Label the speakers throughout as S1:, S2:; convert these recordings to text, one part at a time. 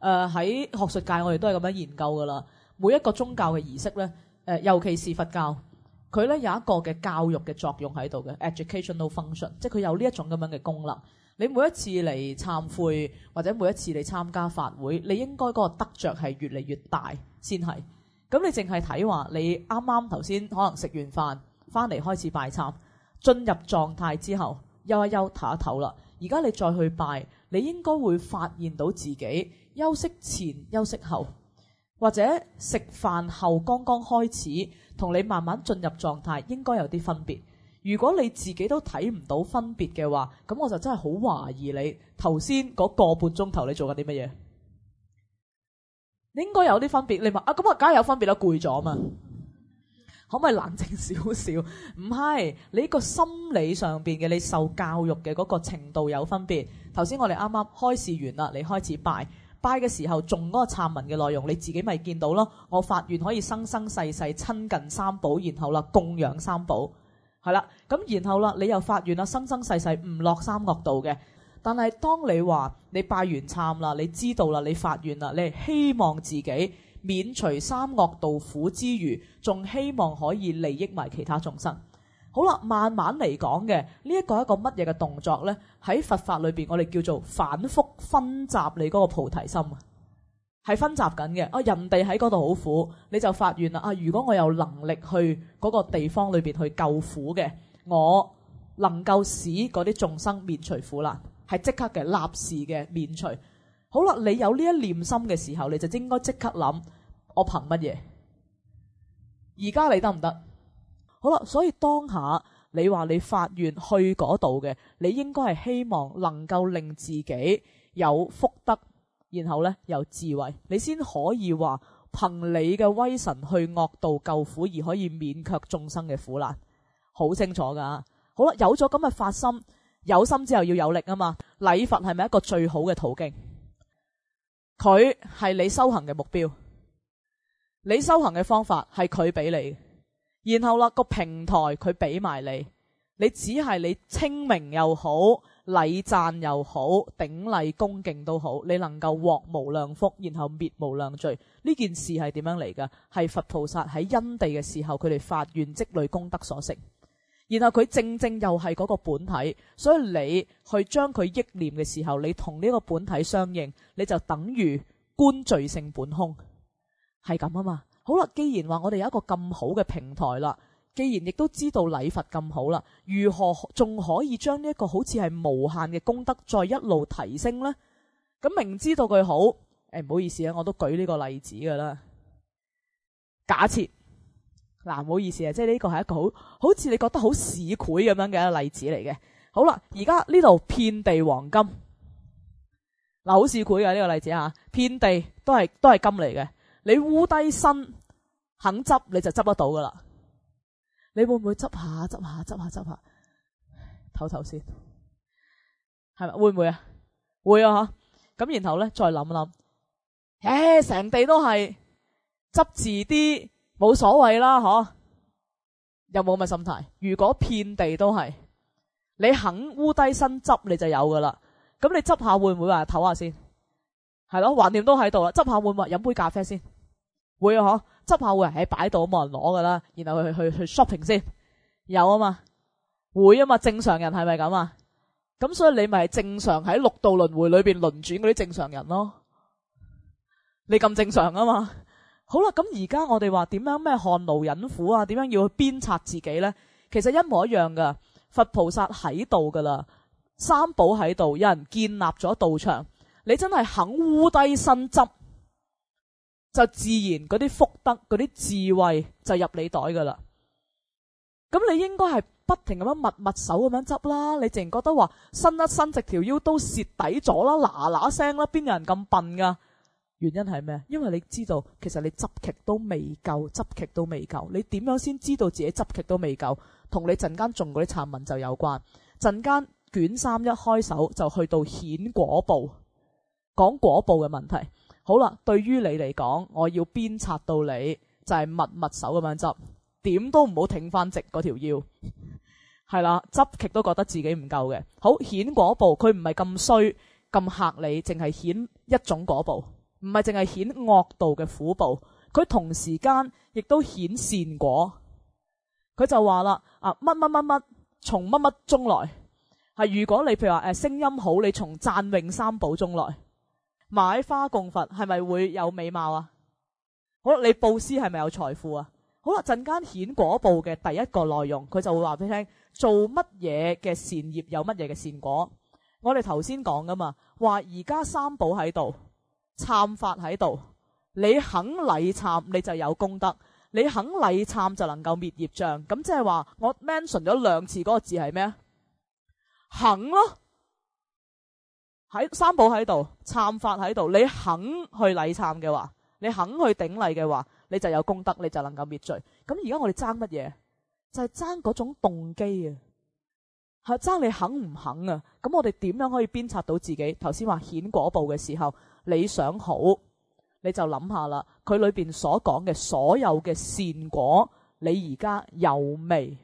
S1: 喺學術界我哋都係咁樣研究噶啦。每一個宗教嘅儀式咧，尤其是佛教，佢咧有一個嘅教育嘅作用喺度嘅 educational function， 即係佢有呢一種咁樣嘅功能。你每一次嚟懺悔或者每一次嚟參加法會，你應該嗰個得着係越嚟越大先係。咁你淨係睇話你啱啱頭先可能食完飯翻嚟開始拜懺，進入狀態之後休一休唞一唞啦。而家你再去拜，你應該會發現到自己休息前休息後，或者食飯後剛剛開始，同你慢慢進入狀態應該有啲分別。如果你自己都睇唔到分別嘅話，咁我就真係好懷疑你頭先嗰個半鐘頭你做緊啲乜嘢。你應該有啲分別。你話咁啊，梗係有分別啦，攰咗嘛。可唔可以冷靜少少？唔係，你個心理上邊嘅你受教育嘅嗰個程度有分別。頭先我哋啱啱開示完啦，你開始拜嘅時候，仲嗰個懺文嘅內容你自己咪見到咯。我發願可以生生世世親近三寶，然後啦供養三寶。係啦，咁然後啦，你又發願啦，生生世世唔落三惡道嘅。但係當你話你拜完懺啦，你知道啦，你發願啦，你係希望自己免除三惡道苦之餘，仲希望可以利益埋其他眾生。好啦，慢慢嚟講嘅呢一個係一個乜嘢嘅動作呢？喺佛法裏邊，我哋叫做反覆分集你嗰個菩提心啊，係分集緊嘅。人哋喺嗰度好苦，你就發願啦。如果我有能力去嗰個地方裏邊去救苦嘅，我能夠使嗰啲眾生免除苦難，係即刻嘅立時嘅免除。好啦，你有呢一念心嘅時候，你就應該即刻諗，我憑乜嘢？而家你得唔得？好啦，所以當下你話你發願去嗰度嘅，你應該係希望能夠令自己有福德，然後呢有智慧，你先可以話憑你嘅威神去惡道救苦，而可以免卻眾生嘅苦難，好清楚噶。好啦，有咗咁嘅發心，有心之後要有力啊嘛。禮佛係咪一個最好嘅途徑？佢係你修行嘅目標，你修行嘅方法係佢俾你，然後啦個平台佢俾埋你，你只係你清明又好，禮讚又好，頂禮恭敬都好，你能夠獲無量福，然後滅無量罪。呢件事係點樣嚟㗎？係佛菩薩喺因地嘅時候，佢哋發願積累功德所成。然後佢正正又係嗰個本體，所以你去將佢憶念嘅時候，你同呢個本體相應，你就等於觀罪性本空，係咁啊嘛。好啦，既然話我哋有一個咁好嘅平台啦，既然亦都知道禮佛咁好啦，如何仲可以將呢一個好似係無限嘅功德再一路提升呢？咁明知道佢好，唔好意思啊，我都舉呢個例子噶啦。假設嗱，唔好意思啊，即係呢個係一個好似你覺得好市儈咁樣嘅一個例子嚟嘅。好啦，而家呢度遍地黃金，嗱，好市儈嘅呢個例子啊，遍地都係金嚟嘅。你烏低身肯執，你就執得到噶啦。你會唔會執下唞唞先？係咪會唔會啊？會啊吓。咁然後咧再諗諗，成地都係執遲啲。冇所謂啦，有冇咁嘅心態？如果遍地都係，你肯烏低身執，你就有噶啦。咁你執下會唔會話唞下先？係咯，橫掂都喺度啦。執下會唔會飲杯咖啡先？會啊，執下會喺擺度冇人攞噶啦。然後去 shopping 先，有啊嘛，會啊嘛。正常人係咪咁啊？咁所以你咪係正常喺六道輪迴裏邊輪轉嗰啲正常人咯。你咁正常啊嘛。好啦，咁而家我哋話點樣咩汗勞忍苦啊？點樣要去鞭策自己呢？其實一模一樣噶。佛菩薩喺度噶啦，三寶喺度，有人建立咗道場，你真係肯烏低身執，就自然嗰啲福德、嗰啲智慧就入你袋噶啦。咁你應該係不停咁樣密手咁樣執啦。你淨係覺得話伸一伸直條腰都蝕底咗啦，嗱聲啦，邊有人咁笨噶？原因係咩？因為你知道其實你執極都未夠，執極都未夠。你點樣先知道自己執極都未夠？同你陣間中嗰啲懺文就有關。陣間卷3一開手就去到顯果報，講果報嘅問題。好啦，對於你嚟講，我要鞭策到你就係密手咁樣執，點都唔好挺翻直嗰條腰。係啦，執極都覺得自己唔夠嘅。好，顯果報佢唔係咁衰咁嚇你，淨係顯一種果報。 唔係淨係顯惡道嘅苦報，佢同時間亦都顯善果。佢就話啦，乜乜乜乜從乜乜中來，係如果你譬如話聲音好，你從讚詠三寶中來，買花供佛係咪會有美貌啊？好啦，你布施係咪有財富啊？好啦，陣間顯果報嘅第一個內容，佢就會話俾你聽，做乜嘢嘅善業有乜嘢嘅善果。我哋頭先講噶嘛，話而家三寶喺度，懺法喺度，你肯禮懺你就有功德，你肯禮懺就能夠滅業障。咁即係話我 mention 咗2次嗰個字係咩啊？肯咯，喺三寶喺度，懺法喺度，你肯去禮懺嘅話，你肯去頂禮嘅話，你就有功德，你就能夠滅罪。咁而家我哋爭乜嘢？就係爭嗰種動機啊，係爭你肯唔肯啊。咁我哋點樣可以鞭策到自己？頭先話顯果報嘅時候，你想好，你就諗下啦，佢裏邊所講嘅所有嘅善果，你而家有未？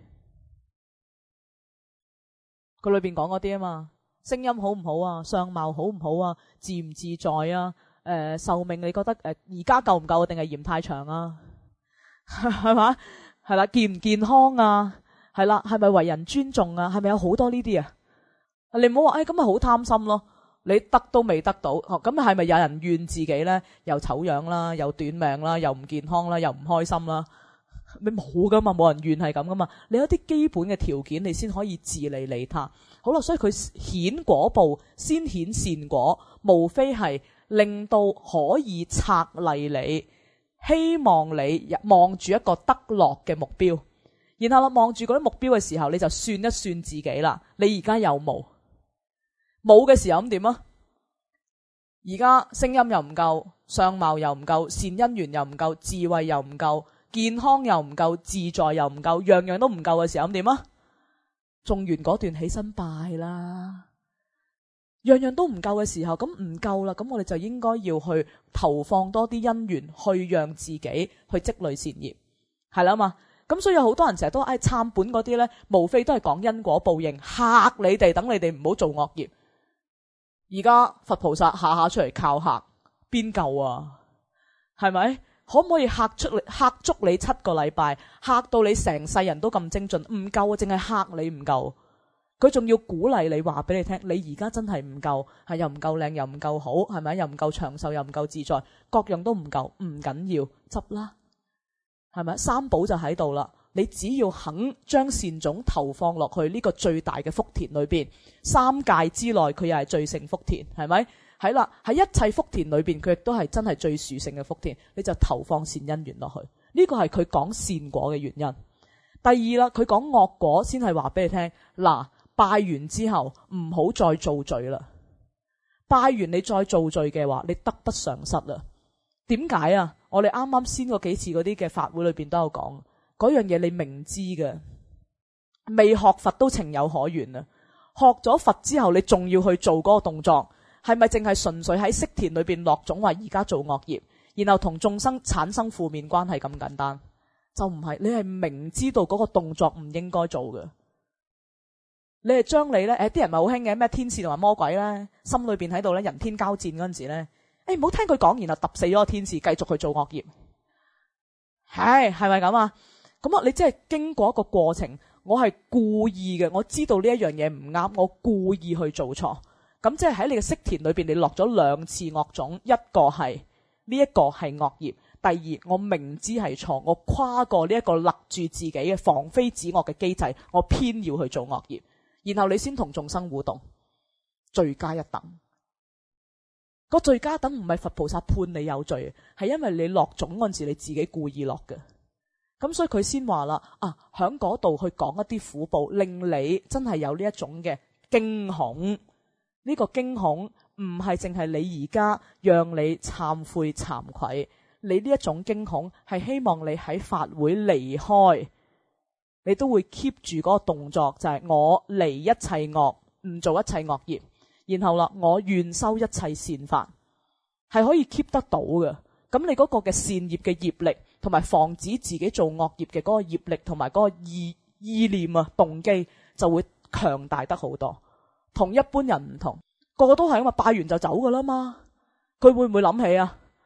S1: 佢裏邊講嗰啲啊嘛，聲音好唔好啊？相貌好唔好啊？自唔自在啊？壽命你覺得而家夠唔夠定係嫌太長啊？係嘛？係啦，健唔健康啊？係啦，係咪為人尊重啊？係咪有好多呢啲啊？你唔好話咁咪好貪心咯。你得都未得到，咁係咪有人怨自己咧？又醜樣啦，又短命啦，又唔健康啦，又唔開心啦？你冇噶嘛，冇人怨係咁噶嘛。你有啲基本嘅條件，你先可以自利利他。好啦，所以佢顯果報先顯善果，無非係令到可以策勵你，希望你望住一個得樂嘅目標，然後望住嗰啲目標嘅時候，你就算一算自己啦。你而家有冇？冇嘅時候咁點啊？而家聲音又唔夠，相貌又唔夠，善因緣又唔夠，智慧又唔夠，健康又唔夠，自在又唔夠，樣樣都唔夠嘅時候咁點啊？種完嗰段起身拜啦。樣樣都唔夠嘅時候，咁唔夠啦，咁我哋就應該要去投放多啲因緣，去讓自己去積累善業，係啦嘛。咁所以有好多人成日都參本嗰啲咧，無非都係講因果報應，嚇你哋，等你哋唔好做惡業。而家佛菩薩下下出嚟靠嚇，邊夠啊？係咪？可唔可以嚇足你7個禮拜，嚇到你成世人都咁精進？唔夠啊，淨係嚇你唔夠。佢仲要鼓勵你，話俾你聽，你而家真係唔夠，係又唔夠靚，又唔夠好，係咪？又唔夠長壽，又唔夠自在，各樣都唔夠，唔緊要，執啦，係咪？三寶就喺度啦。你只要肯將善種投放落去呢個最大嘅福田裏邊，3界之內佢又係最勝福田，係咪？係啦，喺一切福田裏邊，佢亦都係真係最殊勝嘅福田。你就投放善因緣落去，呢個係佢講善果嘅原因。第二啦，佢講惡果先係話俾你聽。嗱，拜完之後唔好再造罪啦。拜完你再造罪嘅話，你得不償失啦。點解啊？我哋啱啱先嗰幾次嗰啲嘅法會裏邊都有講。嗰樣嘢你明知嘅，未學佛都情有可原啊！學咗佛之後，你仲要去做嗰個動作，係咪淨係純粹喺識田裏邊落種，話而家做惡業，然後同眾生產生負面關係咁簡單？就唔係，你係明知道嗰個動作唔應該做嘅，你係將你咧，啲人咪好興嘅咩天使同埋魔鬼咧，心裏邊喺度咧人天交戰嗰陣時咧，唔好聽佢講，然後揼死咗個天使，繼續去做惡業，係咪咁啊？咁啊！你即係經過一個過程，我係故意嘅，我知道呢一樣嘢唔啱，我故意去做錯。咁即係喺你嘅識田裏邊，你落咗2次惡種，一個係呢一個係惡業，第二我明知係錯，我跨過呢一個勒住自己嘅防非止惡嘅機制，我偏要去做惡業，然後你先同眾生互動，罪加一等。個罪加一等唔係佛菩薩判你有罪，係因為你落種嗰陣時你自己故意落嘅。咁所以佢先話啦，響嗰度去講一啲苦報，令你真係有呢一種嘅驚恐。呢個驚恐唔係淨係你而家讓你懺悔慚愧，你呢一種驚恐係希望你喺法會離開，你都會 keep 住嗰個動作，就係我離一切惡，唔做一切惡業，然後啦，我願修一切善法，係可以 keep 得到嘅。咁你嗰個嘅善業嘅業力，同埋防止自己做惡業嘅嗰個業力，同埋嗰個意念啊動機，就會強大得好多。同一般人唔同，個個都係咁啊，拜完就走噶啦嘛。佢會唔會諗起啊？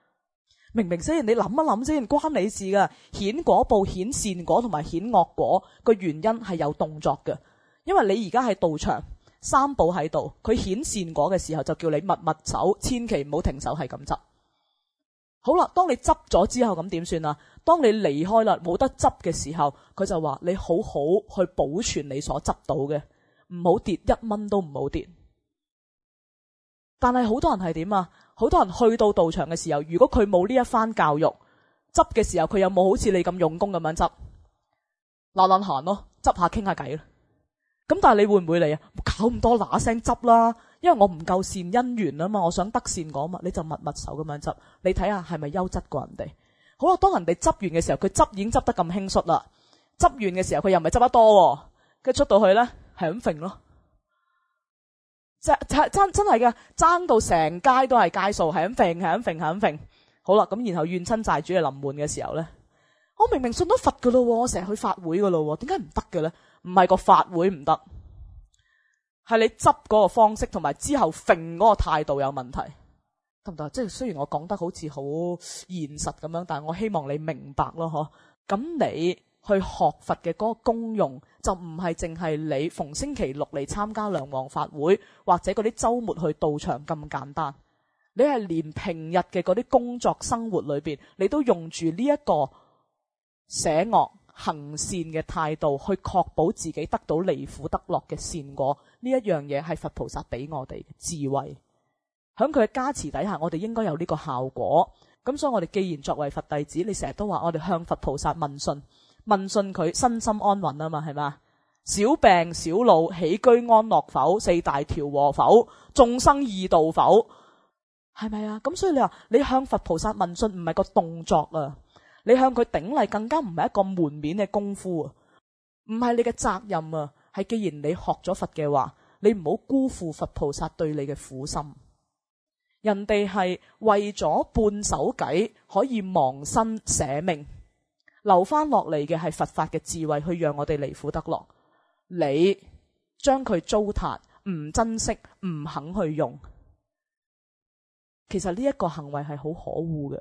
S1: 明唔明先？你諗一諗先，關你事噶。顯果報顯善果同埋顯惡果個原因係有動作嘅，因為你而家喺道場，三寶喺度，佢顯善果嘅時候就叫你密密走，千祈唔好停手，係咁執。好啦，當你執咗之後咁點算啊？當你離開啦，冇得執嘅時候，佢就話你好好去保存你所執到嘅，唔好跌，1蚊都唔好跌。但係好多人係點啊？好多人去到道場嘅時候，如果佢冇呢一番教育，執嘅時候佢有冇好似你咁用功咁樣執？懶懶閒咯，執下傾下偈咯。咁但係你會唔會嚟啊？搞咁多嗱聲執啦，因為我唔夠善因緣啊嘛，我想得善果嘛，你就密密手咁樣執。你睇下係咪優質過人哋？好啦，當人哋執完嘅時候，佢執已經執得咁輕率啦。執完嘅時候，佢又唔係執得多，跟住出到去咧係咁揈咯。真係嘅，爭到成街都係街數，係咁揈，係咁揈，係咁揈。好啦，咁然後怨親債主嚟臨門嘅時候咧，我明明信咗佛噶咯，我成日去法會噶咯，點解唔得嘅咧？唔係個法會唔得，係你執嗰個方式同埋之後揈嗰個態度有問題，得唔得？即係雖然我講得好似好現實咁樣，但係我希望你明白咯，嗬。咁你去學佛嘅嗰個功用，就唔係淨係你逢星期六嚟參加梁皇法會，或者嗰啲週末去道場咁簡單。你係連平日嘅嗰啲工作生活裏邊，你都用住呢一個捨惡行善嘅態度，去確保自己得到離苦得樂嘅善果。呢一樣嘢係佛菩薩俾我哋嘅智慧，響佢嘅加持底下，我哋應該有呢個效果。咁所以我哋既然作為佛弟子，你成日都話我哋向佛菩薩問訊，問訊佢身心安穩啊嘛，係嘛？小病小惱，起居安樂否？四大調和否？眾生異道否？係咪啊？咁所以你話你向佛菩薩問訊唔係個動作啊，你向佢頂禮更加唔係一個門面嘅功夫啊，唔係你嘅責任啊，係既然你學咗佛嘅話，你唔好辜負佛菩薩對你嘅苦心。人哋係為咗半首偈可以忘身捨命，留翻落嚟嘅係佛法嘅智慧，去讓我哋離苦得樂。你將佢糟蹋，唔珍惜，唔肯去用。其實呢一個行為係好可惡嘅，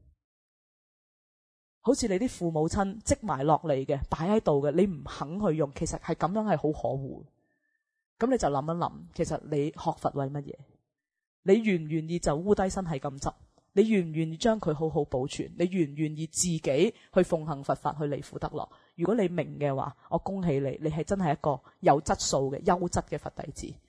S1: 好似你啲父母親積埋落嚟嘅，擺喺度嘅，你唔肯去用，其實係咁樣係好可惡。咁你就諗一諗，其實你學佛為乜嘢？你願唔願意就烏低身係咁執？你願唔願意將佢好好保存？你願唔願意自己去奉行佛法去離苦得樂？如果你明嘅話，我恭喜你，你係真係一個有質素嘅優質嘅佛弟子。